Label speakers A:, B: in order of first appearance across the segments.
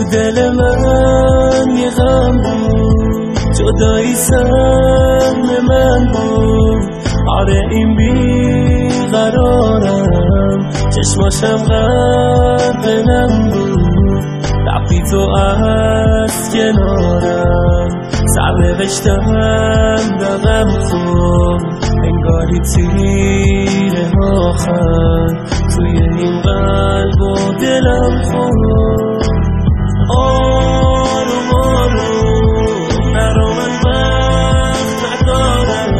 A: تو دل من یه غم بود، جدایی سهم من بود. آره این بیقرارم، چشماشم غرق نم بود. رفتی تو از کنارم، سرنوشتم دقم خون. انگاری تیره آخر توی این قلب و دلم خون. آروم آروم نرو، من وقت ندارم.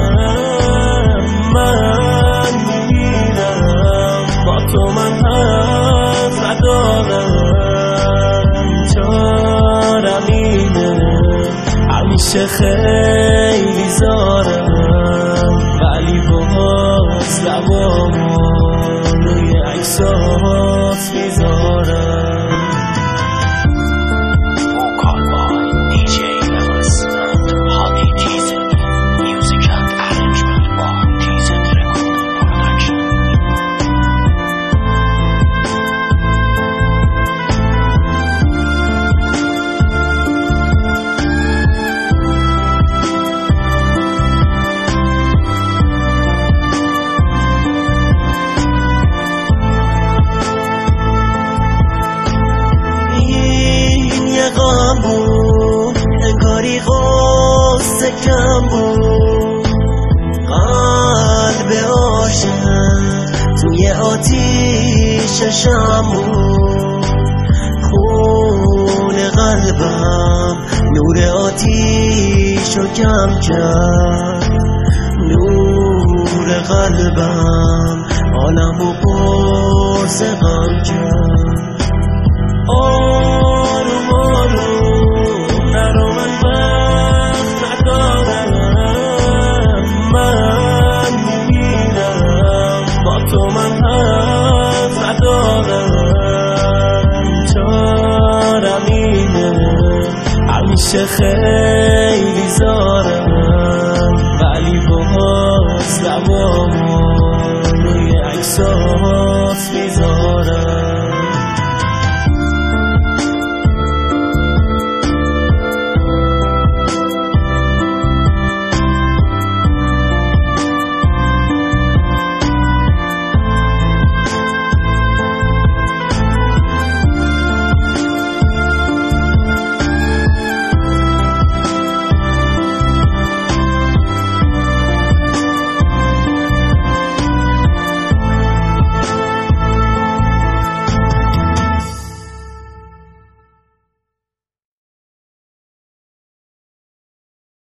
A: من میرم با تو، من حرف ندارم. چارم اینه همیشه خیلی زارم، ولی باز لبامو روی عکسات میذارم. انگاری غصه کم بود، قلب عاشق توی آتیششم بود. خون قلبم نور آتیشو کم کرد، نور قلبم عالمو پرس غم کرد. آروم آروم نرو، من وقت ندارم. من میرم با تو، من حرف ندارم. چارم اینه همیشه خیلی